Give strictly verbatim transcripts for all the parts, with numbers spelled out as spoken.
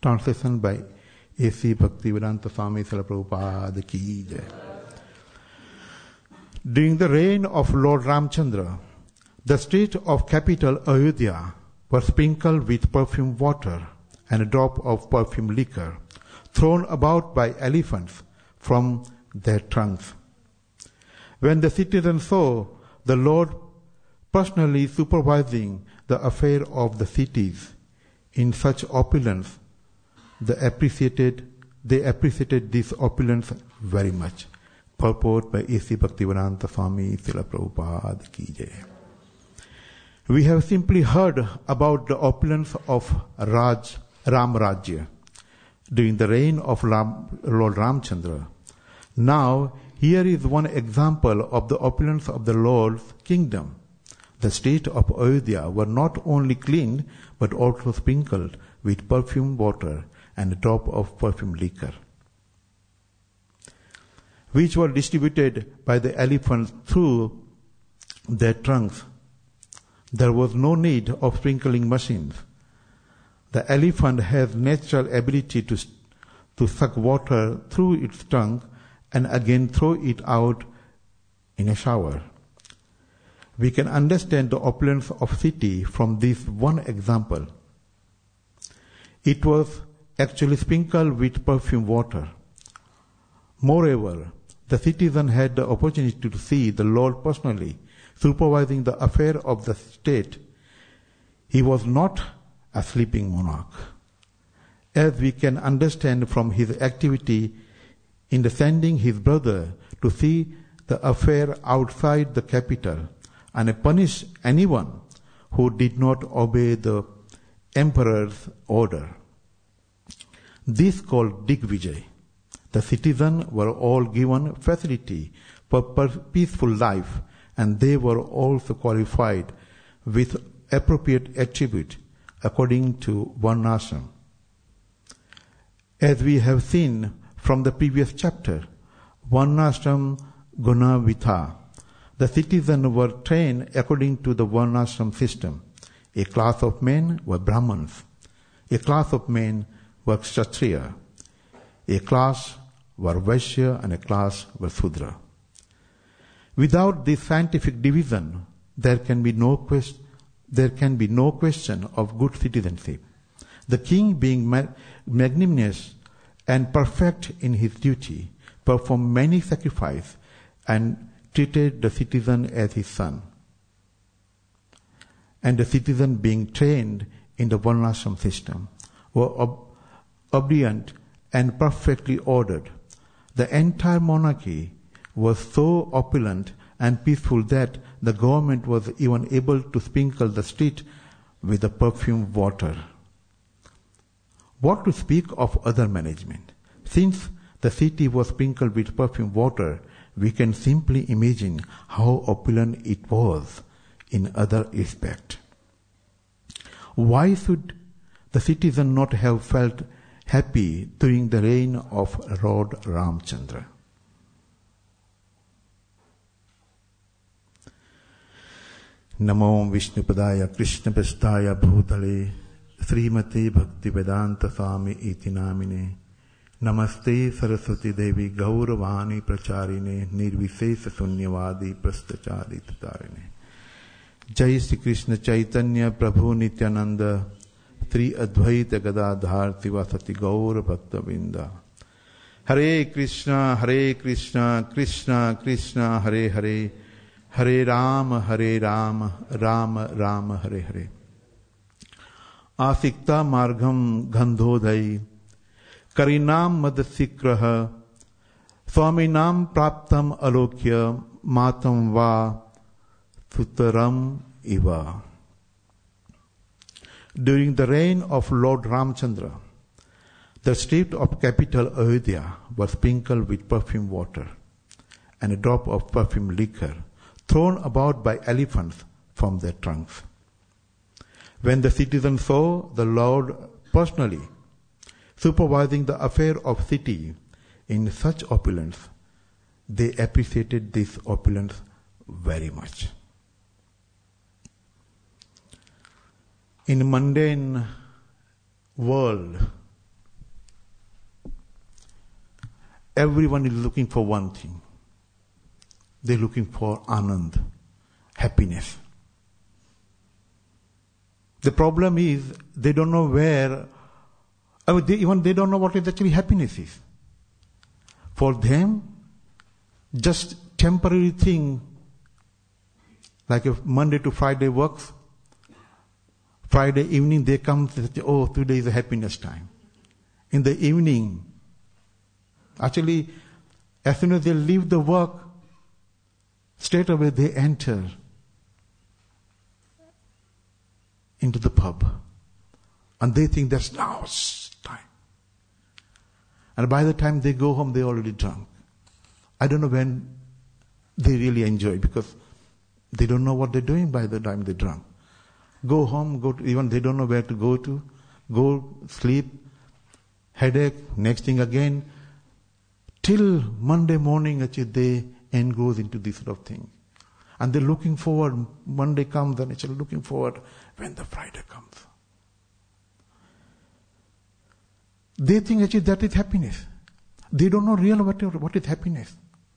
Translation by A C Bhaktivedanta Swami Srila Prabhupada Ki Jai. During the reign of Lord Ramchandra, the street of capital Ayodhya was sprinkled with perfumed water and a drop of perfumed liquor, thrown about by elephants from their trunks. When the citizens saw the Lord personally supervising the affair of the cities in such opulence, they appreciated, they appreciated this opulence very much. Purport by A C Bhaktivedanta Swami Srila Prabhupada Ki Jai. We have simply heard about the opulence of Raj, Ram Rajya during the reign of Ram, Lord Ramchandra. Now, here is one example of the opulence of the Lord's kingdom. The streets of Ayodhya were not only cleaned, but also sprinkled with perfumed water and a drop of perfumed liquor, which were distributed by the elephants through their trunks. There was no need of sprinkling machines. The elephant has natural ability to, to suck water through its trunk and again throw it out in a shower. We can understand the opulence of city from this one example. It was actually sprinkled with perfumed water. Moreover, the citizen had the opportunity to see the Lord personally supervising the affair of the state. He was not a sleeping monarch, as we can understand from his activity in sending his brother to see the affair outside the capital and punish anyone who did not obey the emperor's order. This called Digvijay. The citizens were all given facility for peaceful life, and they were also qualified with appropriate attribute according to Varnashram. As we have seen from the previous chapter, Varnashram Guna Vitha, the citizens were trained according to the Varnashram system. A class of men were Brahmins, a class of men were Kshatriya, a class were Vaishya, and a class were Sudra. Without this scientific division, there can be no question, there can be no question of good citizenship. The king, being magnanimous and perfect in his duty, performed many sacrifices and treated the citizen as his son. And the citizen, being trained in the Varnashram system, were ob- obedient and perfectly ordered. The entire monarchy was so opulent and peaceful that the government was even able to sprinkle the street with the perfumed water. What to speak of other management? Since the city was sprinkled with perfumed water, we can simply imagine how opulent it was in other respects. Why should the citizen not have felt happy during the reign of Lord Ramchandra? Namo Vishnupadaya Krishna Prasthaya Bhutale Srimati Bhaktivedanta Swami Iti Namine Namaste Saraswati Devi Gauravani Pracharine Nirvisesa Sunyavadi Prastachadi Tatarine. Jai Sri Krishna Chaitanya Prabhu Nityananda Sri Advaita Gadadhar Sivasati Gaura Bhaktavinda. Hare Krishna, Hare Krishna, Krishna Krishna, Hare Hare, Hare Rama, Hare Rama, Rama Rama, Hare Hare. Asikta Margam Gandhodai Karinam Madasikraha Swaminam Praptam Alokya Matam Va Sutaram Iva. During the reign of Lord Ramchandra, the street of capital Ayodhya was sprinkled with perfumed water and a drop of perfumed liquor thrown about by elephants from their trunks. When the citizens saw the Lord personally supervising the affair of city in such opulence, they appreciated this opulence very much. In mundane world, everyone is looking for one thing. They're looking for anand, happiness. The problem is they don't know where, oh, they, even they don't know what is actually happiness is. For them, just temporary thing, like if Monday to Friday works, Friday evening they come, they say, oh, today is a happiness time. In the evening, actually, as soon as they leave the work, straight away they enter into the pub. And they think that's now time. And by the time they go home, they're already drunk. I don't know when they really enjoy, because they don't know what they're doing by the time they're drunk. Go home, go to, even they don't know where to go to, go sleep, headache, next thing again. Till Monday morning, actually, they engross into this sort of thing. And they're looking forward, Monday comes, and actually looking forward when the Friday comes. They think actually that is happiness. They don't know real what, what is happiness.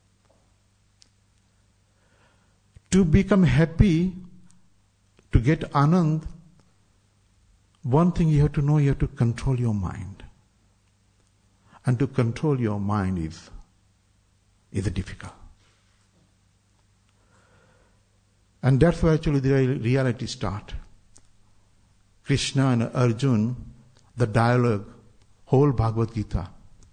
To become happy, to get anand, one thing you have to know, you have to control your mind. And to control your mind is, is difficult. And that's why actually the reality starts. Krishna and Arjuna, the dialogue, whole Bhagavad Gita.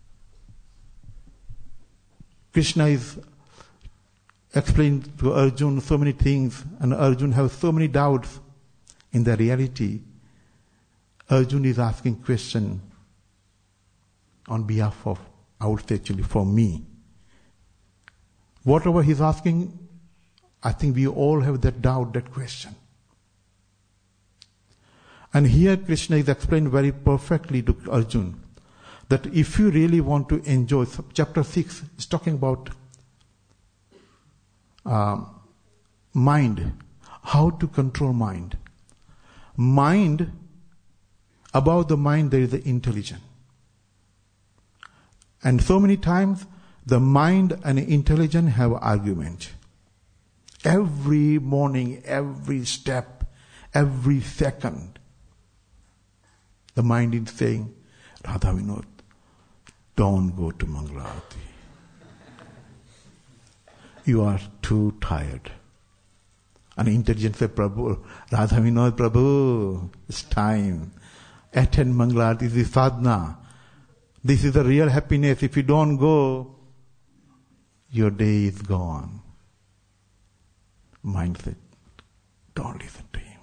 Krishna is explaining to Arjuna so many things, and Arjuna has so many doubts in the reality. Arjuna is asking question on behalf of, I would say actually for me. Whatever he's asking, I think we all have that doubt, that question. And here Krishna is explained very perfectly to Arjuna that if you really want to enjoy, chapter six is talking about uh, mind, how to control mind. Mind, above the mind there is the intelligence. And so many times the mind and intelligence have argument. Every morning, every step, every second, the mind is saying, Radha Vinod, don't go to Mangala Arati. You are too tired. And intelligence says, Prabhu, Radha Vinod, Prabhu, it's time. Attend Mangala Arati, this is sadhana. This is the real happiness. If you don't go, your day is gone. Mind said, don't listen to him.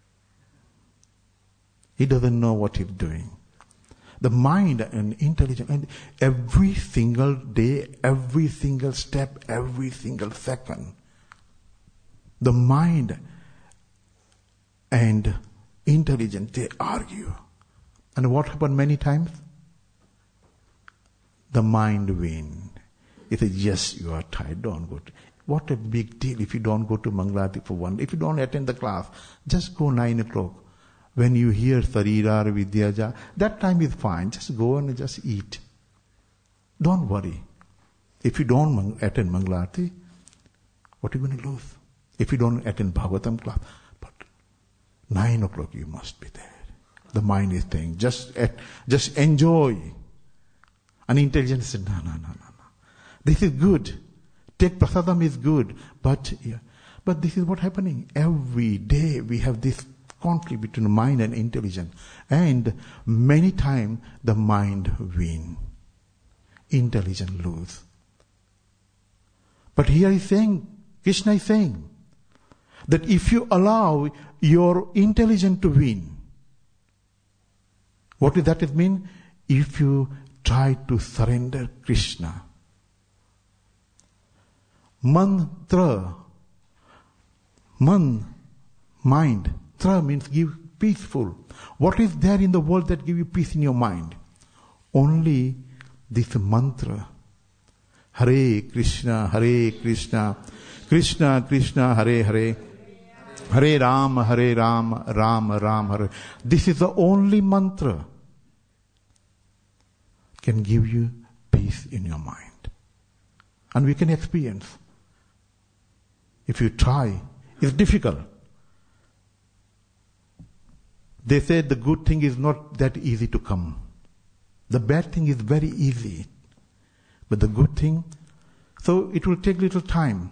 He doesn't know what he's doing. The mind and intelligence, and every single day, every single step, every single second, the mind and intelligence, they argue. And what happened many times? The mind wins. It says, yes, you are tired, don't go to. What a big deal if you don't go to Mangala Arati for one. If you don't attend the class, just go nine o'clock. When you hear Sarira or Vidyaja, that time is fine. Just go and just eat. Don't worry. If you don't attend Mangala Arati, what are you going to lose? If you don't attend Bhagavatam class, but nine o'clock you must be there. The mind is saying, just, just enjoy. And intelligence said, no, no, no, no, no. This is good. Take prasadam is good. But, yeah, but this is what's happening. Every day we have this conflict between mind and intelligence. And many times the mind wins. Intelligence lose. But here he's saying, Krishna is saying, that if you allow your intelligence to win, what does that mean? If you try to surrender Krishna. Mantra, man, mind. Tra means give peaceful. What is there in the world that give you peace in your mind? Only this mantra. Hare Krishna, Hare Krishna, Krishna Krishna, Hare Hare, Hare Ram, Hare Ram, Ram Ram, Hare. This is the only mantra can give you peace in your mind. And we can experience. If you try, it's difficult. They say the good thing is not that easy to come. The bad thing is very easy. But the good thing, so it will take little time.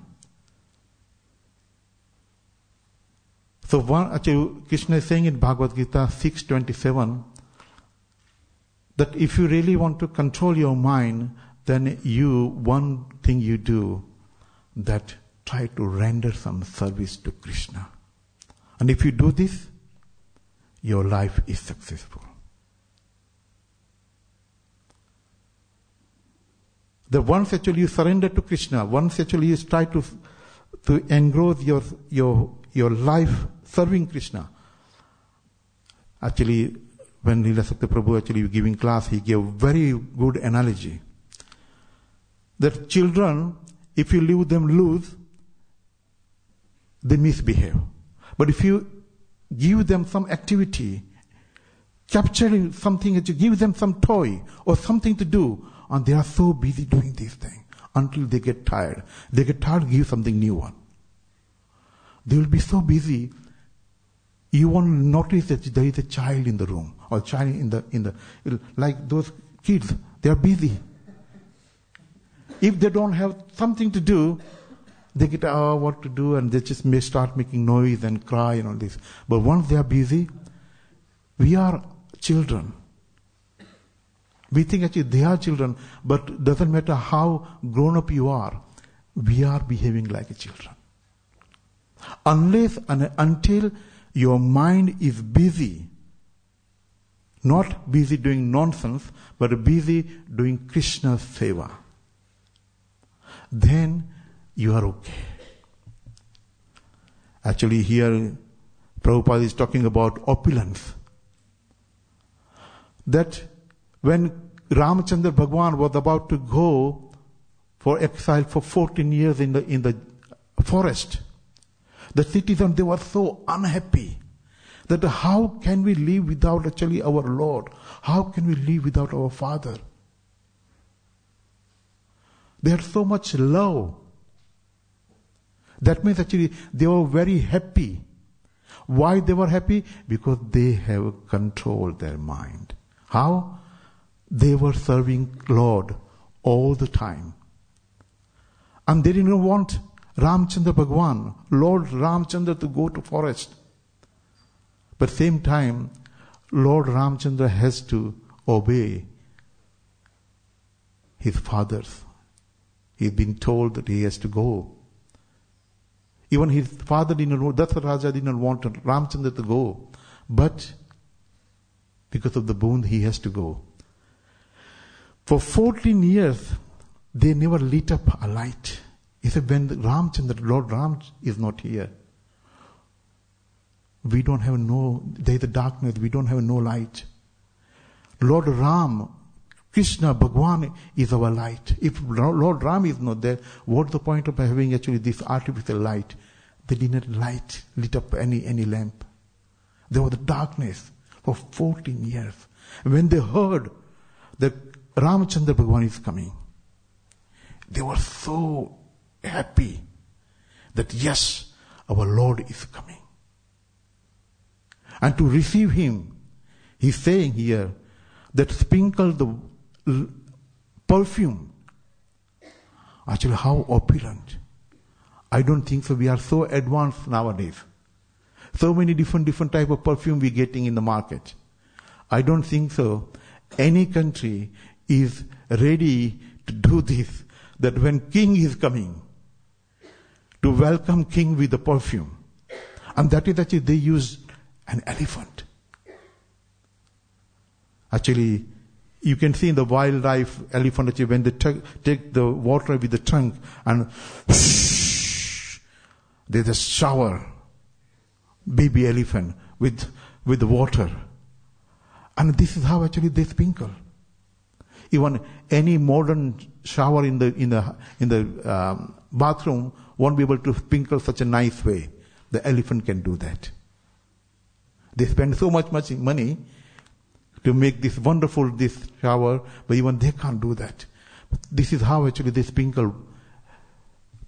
So one, actually, Krishna is saying in Bhagavad Gita six twenty-seven that if you really want to control your mind, then you, one thing you do, that try to render some service to Krishna. And if you do this, your life is successful. The once actually you surrender to Krishna, once actually you try to to engross your your your life serving Krishna. Actually, when Leela Sakti Prabhu actually giving class, he gave very good analogy. That children, if you leave them loose, they misbehave. But if you give them some activity, capturing something, that you give them some toy or something to do, and they are so busy doing this thing until they get tired. They get tired, give something new one. They will be so busy, you won't notice that there is a child in the room or child in the in the like those kids. They are busy. If they don't have something to do, they get oh what to do, and they just may start making noise and cry and all this. But once they are busy, we are children. We think actually they are children, but it doesn't matter how grown up you are, we are behaving like a children. Unless and until your mind is busy, not busy doing nonsense, but busy doing Krishna's seva, then you are okay. Actually here Prabhupada is talking about opulence. That when Ramchandra Bhagwan was about to go for exile for fourteen years in the in the forest, the citizens, they were so unhappy that how can we live without actually our Lord? How can we live without our Father? They had so much love. That means actually they were very happy. Why they were happy? Because they have controlled their mind. How? They were serving Lord all the time. And they didn't want Ramchandra Bhagwan, Lord Ramchandra, to go to forest. But same time, Lord Ramchandra has to obey his fathers. He's been told that he has to go. Even his father didn't know, Dasaratha Raja didn't want Ramchandra to go. But because of the boon, he has to go. For fourteen years, they never lit up a light. He said, when Ramchandra, Lord Ram is not here, we don't have no, there is a darkness, we don't have no light. Lord Ram, Krishna, Bhagwan is our light. If Lord Ram is not there, what's the point of having actually this artificial light? They didn't light, lit up any, any lamp. There was the darkness for fourteen years. When they heard that Ramchandra Bhagwan is coming, they were so happy that yes, our Lord is coming. And to receive him, he's saying here that sprinkle the l- perfume. Actually, how opulent. I don't think so. We are so advanced nowadays. So many different different type of perfume we're getting in the market. I don't think so. Any country is ready to do this, that when king is coming, to welcome king with the perfume. And that is actually they use an elephant. Actually, you can see in the wildlife elephant, actually, when they t- take the water with the trunk and whoosh, there's a shower, baby elephant with, with the water. And this is how actually they sprinkle. Even any modern shower in the in the in the um, bathroom won't be able to sprinkle such a nice way. The elephant can do that. They spend so much much money to make this wonderful this shower, but even they can't do that. This is how actually they sprinkle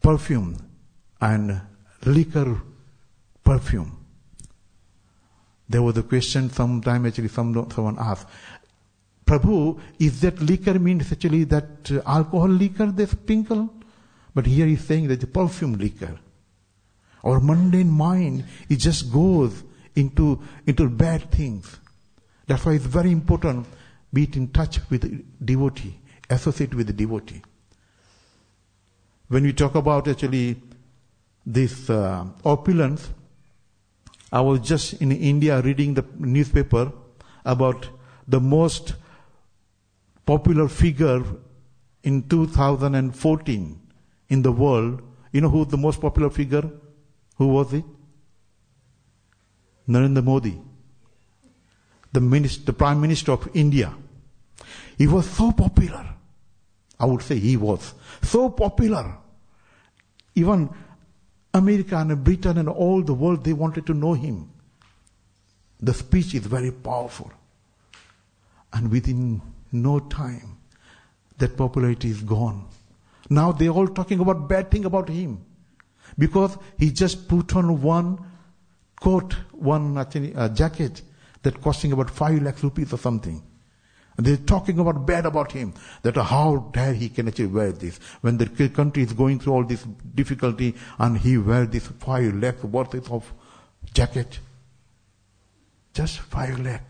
perfume and liquor perfume. There was a question sometime actually some, someone asked, Prabhu, is that liquor means actually that uh, alcohol liquor they sprinkle? But here he's saying that the perfume liquor. Our mundane mind, it just goes into, into bad things. That's why it's very important, be it in touch with the devotee, associate with the devotee. When we talk about actually this uh, opulence, I was just in India reading the newspaper about the most popular figure in two thousand fourteen in the world. You know who's the most popular figure? Who was it? Narendra Modi, the, minister, the Prime Minister of India. He was so popular. I would say he was so popular. Even America and Britain and all the world, they wanted to know him. The speech is very powerful. And within no time, that popularity is gone. Now they're all talking about bad thing about him. Because he just put on one coat, one uh, jacket that costing about five lakhs rupees or something. And they're talking about bad about him. That how dare he can actually wear this. When the country is going through all this difficulty and he wear this five lakhs worth of jacket. Just five lakhs.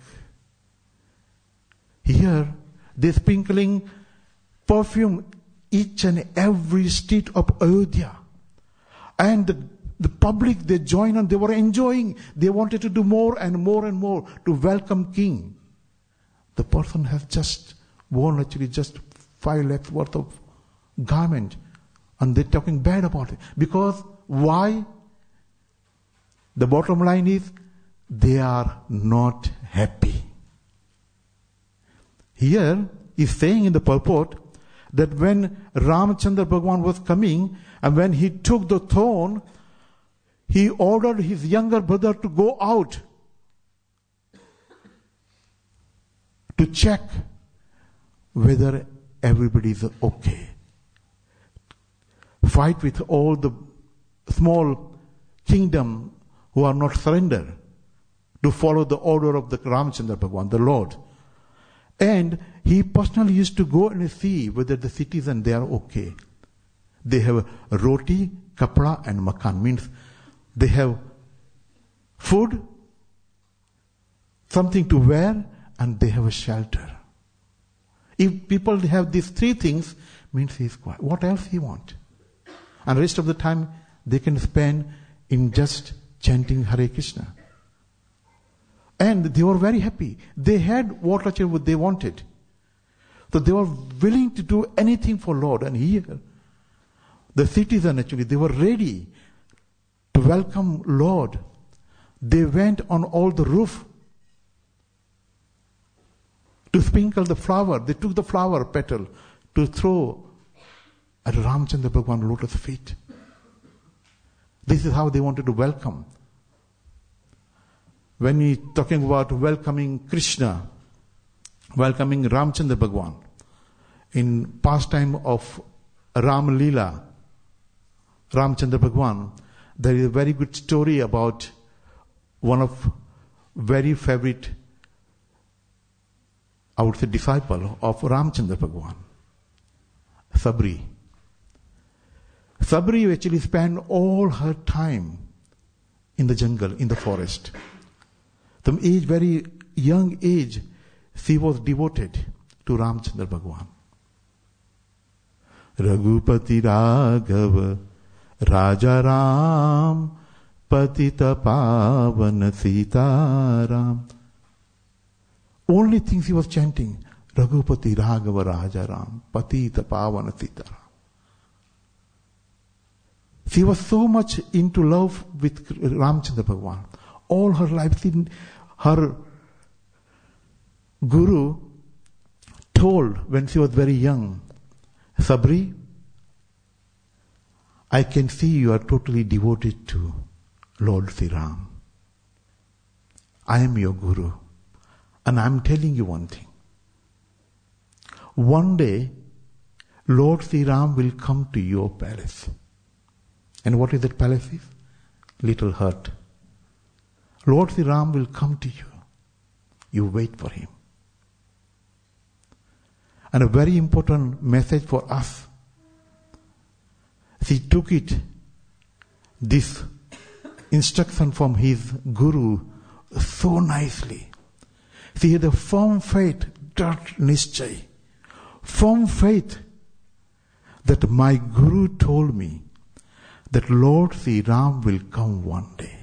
Here, they're sprinkling perfume each and every street of Ayodhya. And the, the public, they join and they were enjoying. They wanted to do more and more and more to welcome King. The person has just worn actually just five lakhs worth of garment. And they're talking bad about it. Because why? The bottom line is, they are not happy. Here is saying in the purport that when Ramchandra Bhagwan was coming and when he took the throne, he ordered his younger brother to go out to check whether everybody is okay. Fight with all the small kingdom who are not surrendered to follow the order of the Ramchandra Bhagwan, the Lord. And he personally used to go and see whether the citizens, they are okay. They have roti, kapra and makan. Means they have food, something to wear, and they have a shelter. If people have these three things, means he is quiet. What else he want? And rest of the time, they can spend in just chanting Hare Krishna. And they were very happy. They had what they wanted. So they were willing to do anything for Lord. And here, the citizen actually, they were ready to welcome Lord. They went on all the roof to sprinkle the flower. They took the flower petal to throw at Ramchandra Bhagwan lotus feet. This is how they wanted to welcome. When we talking about welcoming Krishna, welcoming Ramchandra Bhagwan, in pastime of Ram Leela, Ramchandra Bhagwan, there is a very good story about one of very favorite, I would say, disciple of Ramchandra Bhagwan, Sabri. Sabri actually spent all her time in the jungle, in the forest. From age, very young age, she was devoted to Ramchandra Bhagwan. Raghupati Raghav Raja Ram Patita Pavana Sita Ram. Only things he was chanting, Raghupati Raghava Raja Ram Patita Pavana Sita Ram. She was so much into love with Ramchandra Bhagwan. All her life, her guru told when she was very young, Sabri, I can see you are totally devoted to Lord Sri Ram. I am your guru. And I am telling you one thing. One day, Lord Sri Ram will come to your palace. And what is that palace is? Little hut. Lord Sri Ram will come to you. You wait for him. And a very important message for us. He took it, this instruction from his guru, so nicely. He had a firm faith, drat nischay, firm faith that my guru told me that Lord Sri Ram will come one day.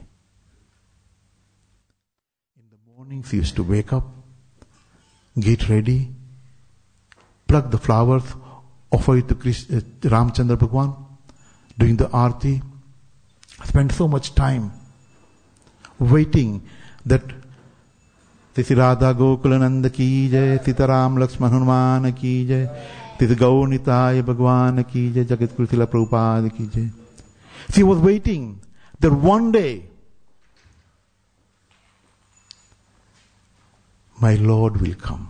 In the morning, he used to wake up, get ready, pluck the flowers, offer it to Krishna, uh, Ramchandra Bhagwan, doing the arti, spend so much time waiting that Sri Radha Gokulananda ki jai, Sita Ram Lakshman Hanuman ki jai, Sita Gaunitaya Bhagwan ki jai, Jagat Guru Srila Prabhupada ki jai. She was waiting that one day my Lord will come.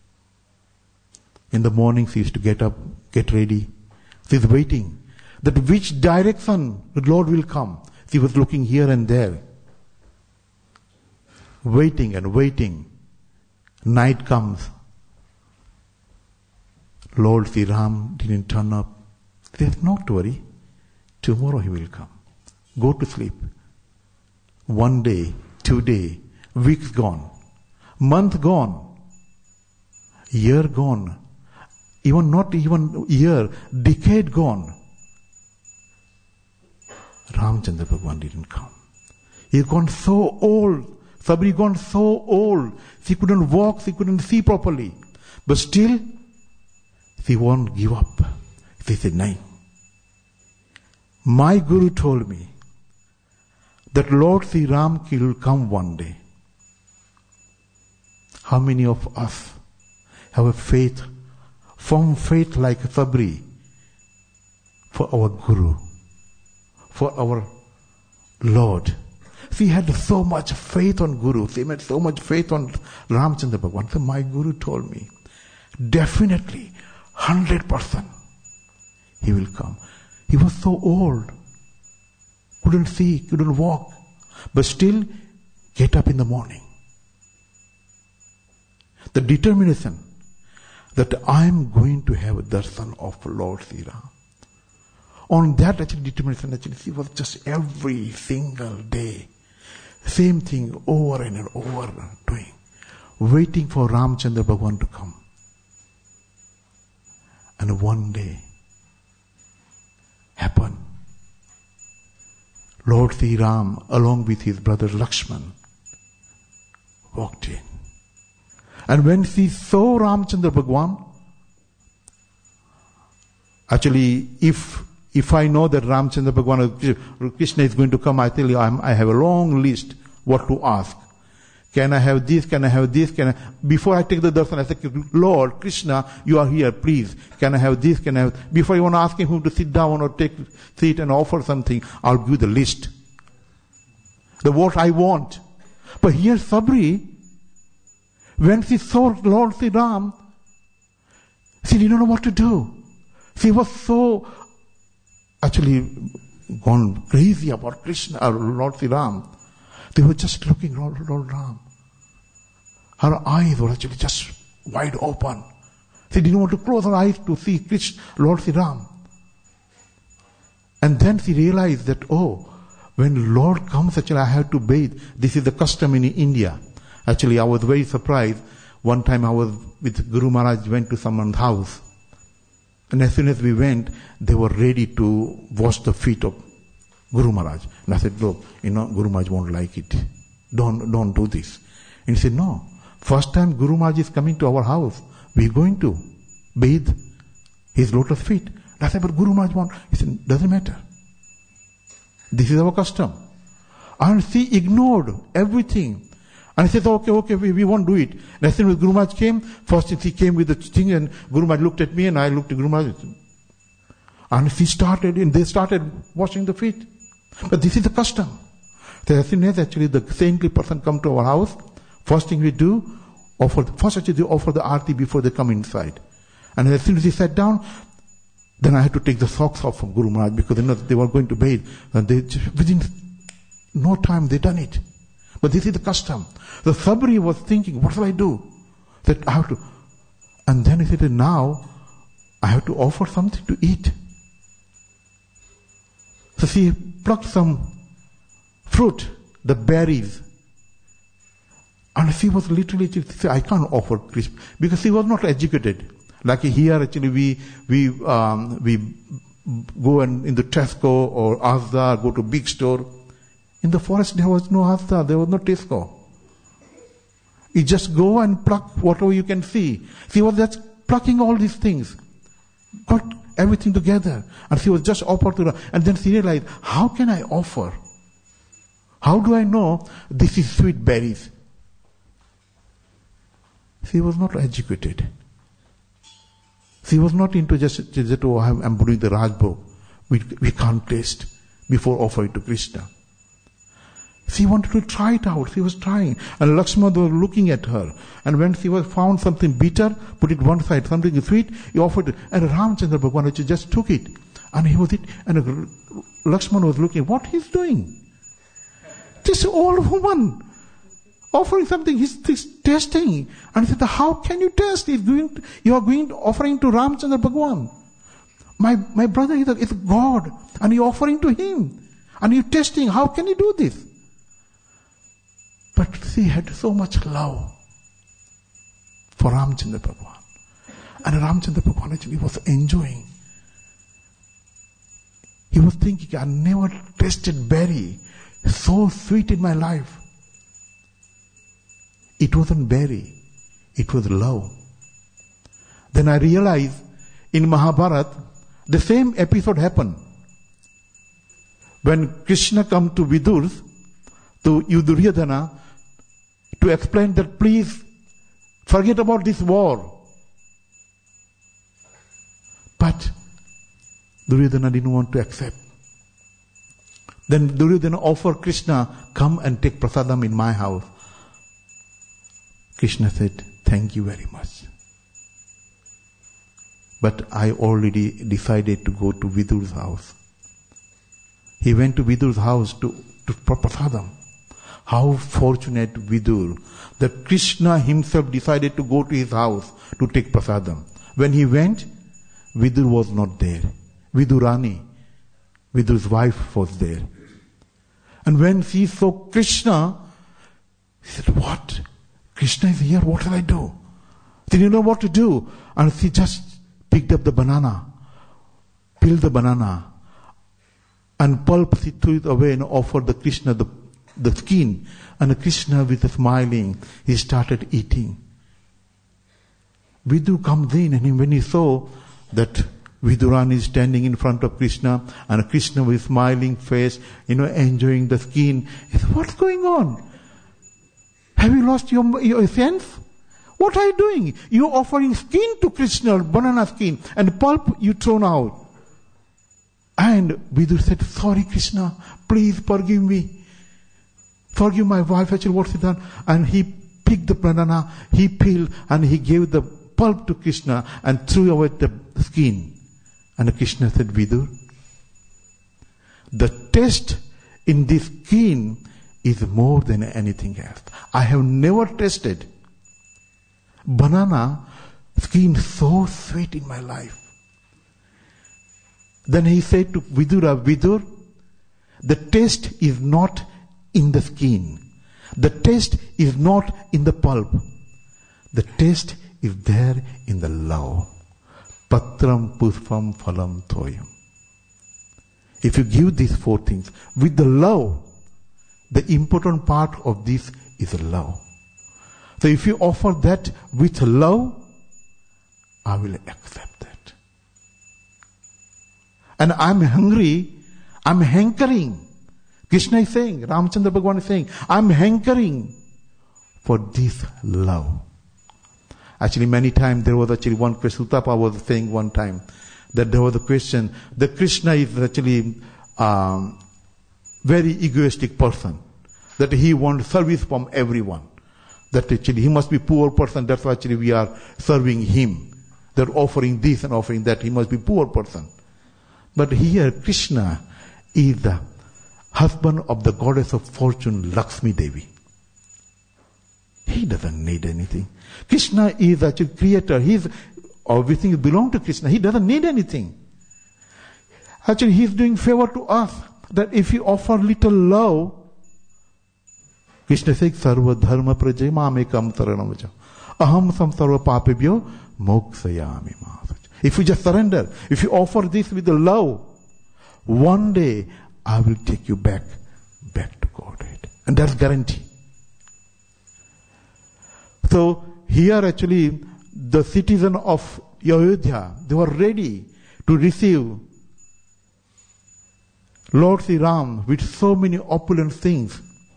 In the morning she used to get up, get ready. She is waiting that which direction the Lord will come. She was looking here and there. Waiting and waiting. Night comes. Lord Sri Ram didn't turn up. She said, not to worry. Tomorrow he will come. Go to sleep. One day, two day, weeks gone, month gone, year gone, even not even year, decade gone. Ramchandra Bhagwan didn't come. He had gone so old. Sabri gone so old. She couldn't walk, she couldn't see properly. But still, she won't give up. She said, no. My Guru told me that Lord Sri Ram will come one day. How many of us have a faith, firm faith like Sabri, for our Guru, for our Lord? She had so much faith on Guru. She had so much faith on Ramchandra Bhagwan. So my Guru told me, definitely, one hundred percent, he will come. He was so old, couldn't see, couldn't walk, but still get up in the morning. The determination that I am going to have a darshan of Lord Sri Ram. On that actually determination, actually, she was just every single day, same thing over and over doing, waiting for Ramchandra Bhagwan to come. And one day, happened. Lord Sri Ram, along with his brother Lakshman, walked in. And when she saw Ramchandra Bhagwan, actually, if if I know that Ramchandra Bhagwan, Krishna is going to come, I tell you, I'm, I have a long list what to ask. Can I have this? Can I have this? Can I? Before I take the darshan, I say, Lord, Krishna, you are here, please. Can I have this? Can I have? Before you want to ask him to sit down or take seat and offer something, I'll give the list. The what I want. But here Sabri, when she saw Lord Sri Ram, she didn't know what to do. She was so actually gone crazy about Krishna or Lord Sri Ram. They were just looking Lord, Lord Ram. Her eyes were actually just wide open. She didn't want to close her eyes to see Krishna, Lord Sri Ram. And then she realized that, oh, when Lord comes, actually I have to bathe. This is the custom in India. Actually, I was very surprised. One time I was with Guru Maharaj, went to someone's house. And as soon as we went, they were ready to wash the feet of Guru Maharaj. And I said, look, you know, Guru Maharaj won't like it. Don't, don't do this. And he said, no. First time Guru Maharaj is coming to our house, we're going to bathe his lotus feet. And I said, but Guru Maharaj won't. He said, doesn't matter. This is our custom. And she ignored everything. And I said, okay, okay, we, we won't do it. And as soon as Guru Maharaj came, first he came with the thing and Guru Maharaj looked at me and I looked at Guru Maharaj. And she started, and they started washing the feet. But this is the custom. So as soon as actually the saintly person come to our house, first thing we do, offer, first actually they offer the arti before they come inside. And as soon as he sat down, Then I had to take the socks off from Guru Maharaj because you know, they were going to bathe. And they, within no time, they done it. But this is the custom. The Sabri was thinking, what shall I do? That I have to. And then he said, now I have to offer something to eat. So she plucked some fruit, the berries. And she was literally, she said, I can't offer Krishna. Because she was not educated. Like here, actually, we we um, we go and in the Tesco or Asda, go to big store. In the forest, there was no Asda, there was no Tesco. You just go and pluck whatever you can see. She was just plucking all these things, got everything together, and she was just offered to her. And then she realized, how can I offer? How do I know this is sweet berries? She was not educated. She was not into just, just oh, I'm doing the Rajbhog. We, we can't taste before offering to Krishna. She wanted to try it out. She was trying. And Lakshmana was looking at her. And when she was found something bitter, put it one side. Something sweet, he offered it. And Ramchandra Bhagwan just took it. And he was it. And Lakshmana was looking, what he's doing? This old woman offering something, he's, he's testing. And he said, how can you test? He's going to, you are going to offering to Ramchandra Bhagwan. My, my brother is, a, is God. And you're offering to him. And you're testing. How can you do this? But she had so much love for Ramchandra Bhagwan. And Ramchandra Bhagwan actually was enjoying. He was thinking, I never tasted berry so sweet in my life. It wasn't berry, it was love. Then I realized in Mahabharata, the same episode happened. When Krishna come to Vidur, to Duryodhana, to explain that please forget about this war. But Duryodhana didn't want to accept. Then Duryodhana offered Krishna, come and take prasadam in my house. Krishna said, thank you very much. But I already decided to go to Vidur's house. He went to Vidur's house to, to prasadam. How fortunate Vidur that Krishna himself decided to go to his house to take prasadam. When he went, Vidur was not there. Vidurani, Vidur's wife, was there. And when she saw Krishna, she said, what? Krishna is here, what shall I do? She didn't know what to do. And she just picked up the banana, peeled the banana, and pulp she threw it away and offered the Krishna the, the skin. And Krishna, with a smiling, he started eating. Vidur comes in, and when he saw that Vidurani is standing in front of Krishna, and Krishna with smiling face, you know, enjoying the skin, he said, what's going on? Have you lost your, your sense? What are you doing? You're offering skin to Krishna, banana skin, and pulp you thrown out. And Vidur said, sorry Krishna, please forgive me. Forgive my wife, actually what she done. And he picked the banana, he peeled, and he gave the pulp to Krishna and threw away the skin. And Krishna said, Vidur, the taste in this skin is more than anything else. I have never tasted banana skin so sweet in my life. Then he said to Vidura, Vidur, the taste is not in the skin. The taste is not in the pulp. The taste is there in the love. Patram puspam phalam thoyam. If you give these four things with the love, the important part of this is love. So if you offer that with love, I will accept that. And I'm hungry, I'm hankering. Krishna is saying, Ramchandra Bhagwan is saying, I'm hankering for this love. Actually, many times there was actually one question, Uttapa was saying one time, that there was a question, that Krishna is actually um, very egoistic person, that he wants service from everyone, that actually he must be poor person, that's why actually we are serving him. They're offering this and offering that. He must be a poor person. But here, Krishna is the husband of the goddess of fortune, Lakshmi Devi. He doesn't need anything. Krishna is actually creator. He's, everything belongs to Krishna. He doesn't need anything. Actually, he's doing favor to us. That if you offer little love, Krishna says, Sarva dharma praja mamekam taranamaja. Aham sam sarva papebhyo mokshayami masaja. If you just surrender, if you offer this with the love, one day I will take you back, back to Godhead. And that's guarantee. So here actually the citizen of Ayodhya, they were ready to receive Lord Sri Ram with so many opulent things.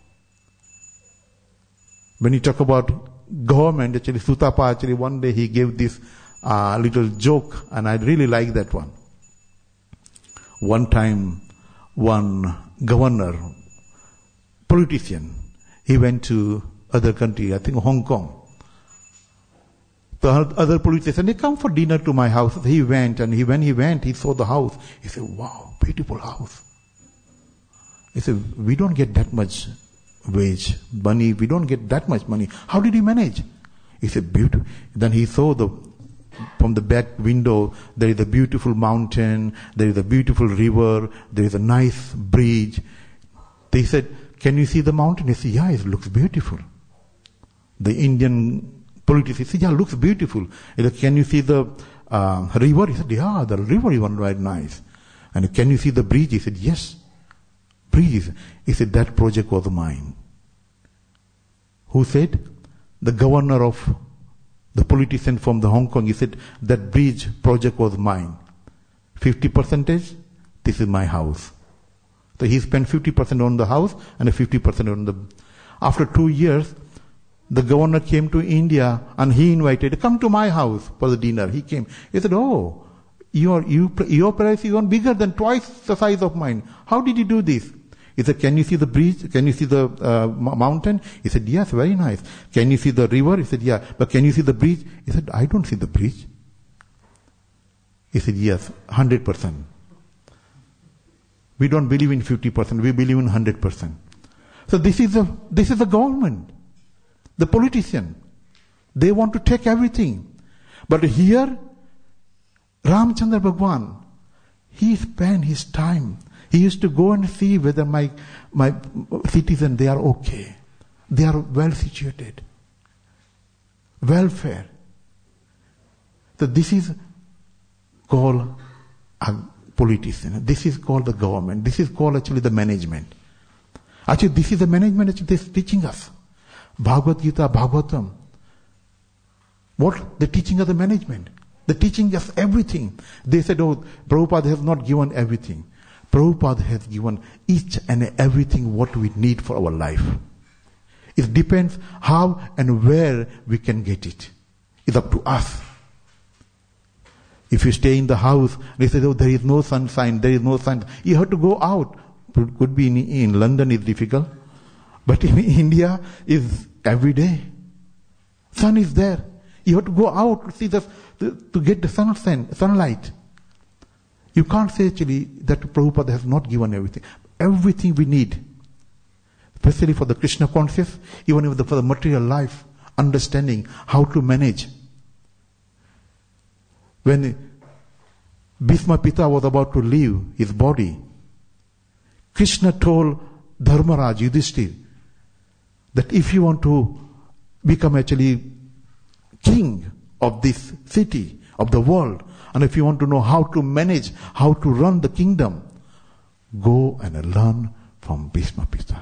When you talk about government, actually Sutapa, actually one day he gave this uh, little joke, and I really like that one. One time, one governor, politician, he went to other country, I think Hong Kong. The other politician, they come for dinner to my house. He went, and he, when he went, he saw the house. He said, wow, beautiful house. He said, we don't get that much wage, money, we don't get that much money. How did you manage? He said, beautiful. Then he saw the, from the back window, there is a beautiful mountain, there is a beautiful river, there is a nice bridge. They said, can you see the mountain? He said, yeah, it looks beautiful. The Indian politician said, yeah, it looks beautiful. He said, can you see the uh, river? He said, yeah, the river is very nice. And can you see the bridge? He said, yes. Bridge. He said, that project was mine. Who said? The governor of the politician from the Hong Kong. He said, that bridge project was mine. fifty percentage, this is my house. So he spent fifty percent on the house and fifty percent on the... After two years, the governor came to India and he invited, come to my house for the dinner. He came. He said, oh, your, you, your price is even bigger than twice the size of mine. How did you do this? He said, can you see the bridge? Can you see the uh, mountain? He said, yes, very nice. Can you see the river? He said, yeah. But can you see the bridge? He said, I don't see the bridge. He said, yes, one hundred percent. We don't believe in fifty percent. We believe in one hundred percent. So this is a, this is the government. The politician. They want to take everything. But here, Ramchandra Bhagwan, he spent his time. He used to go and see whether my, my citizens, they are okay. They are well situated. Welfare. So this is called a politician. This is called the government. This is called actually the management. Actually, this is the management actually they're teaching us. Bhagavad Gita, Bhagavatam. What? The teaching of the management. The teaching us everything. They said, oh, Prabhupada has not given everything. Prabhupada has given each and everything what we need for our life. It depends how and where we can get it. It's up to us. If you stay in the house, they say, oh, there is no sunshine, there is no sun. You have to go out. It could be in, in London is difficult. But in India is every day. Sun is there. You have to go out to see the, to, to get the sunshine, sunlight. You can't say actually that Prabhupada has not given everything. Everything we need. Especially for the Krishna conscious, even for the material life, understanding how to manage. When Bhisma Pita was about to leave his body, Krishna told Dharmaraj, Yudhishthira, that if you want to become actually king of this city, of the world, and if you want to know how to manage, how to run the kingdom, go and learn from Bhisma Pita.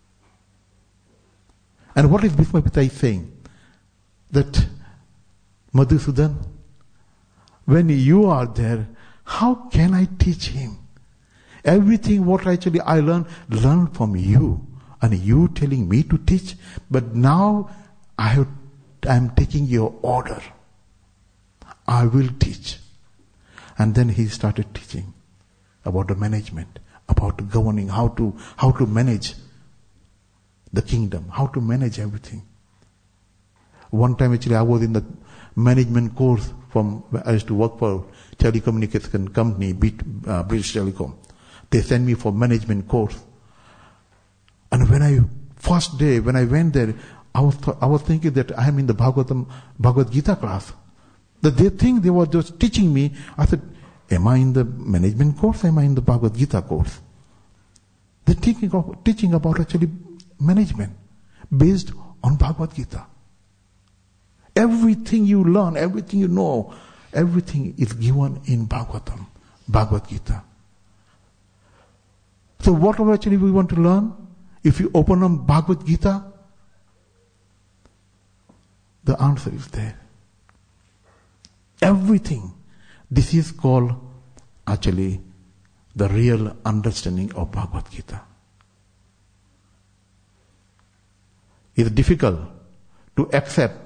And what is Bhisma Pita saying? That Madhusudan, when you are there, how can I teach him? Everything what actually I learn, learn from you. And you telling me to teach. But now I have, I am taking your order. I will teach. And then he started teaching about the management, about the governing, how to, how to manage the kingdom, how to manage everything. One time actually I was in the management course from, I used to work for telecommunication company, uh, British Telecom. They sent me for management course. And when I, first day, when I went there, I was, th- I was thinking that I am in the Bhagavatam, Bhagavad Gita class. That they think they were just teaching me. I said, am I in the management course? Am I in the Bhagavad Gita course? They're teaching, of, teaching about actually management based on Bhagavad Gita. Everything you learn, everything you know, everything is given in Bhagavatam, Bhagavad Gita. So what actually we want to learn? If you open up Bhagavad Gita, the answer is there. Everything. This is called actually the real understanding of Bhagavad Gita. It's difficult to accept.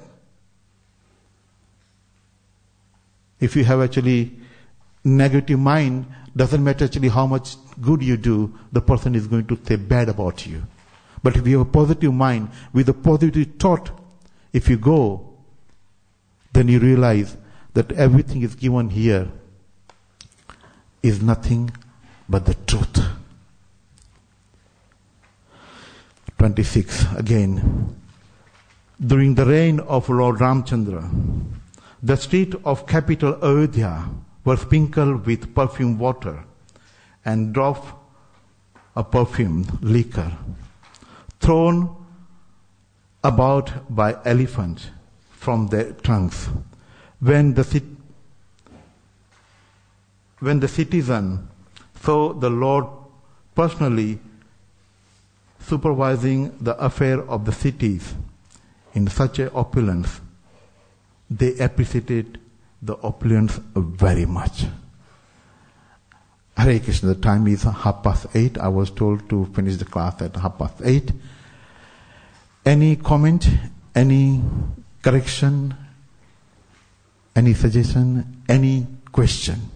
If you have actually negative mind, doesn't matter actually how much good you do, the person is going to say bad about you. But if you have a positive mind, with a positive thought, if you go, then you realize that everything is given here is nothing but the truth. twenty-six, again. During the reign of Lord Ramchandra, the street of capital Ayodhya was sprinkled with perfumed water and drops of perfumed liquor, thrown about by elephants from their trunks. When the cit- when the citizen saw the Lord personally supervising the affair of the cities in such a opulence, they appreciated the opulence very much. Hare Krishna, the time is half past eight. I was told to finish the class at half past eight. Any comment, any correction, any suggestion, any question?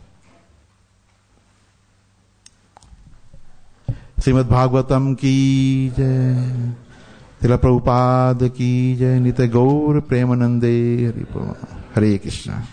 Srimad Bhagavatam ki jai, Srila Prabhupada ki jai, Nitya Gaur Premanande Hare Krishna.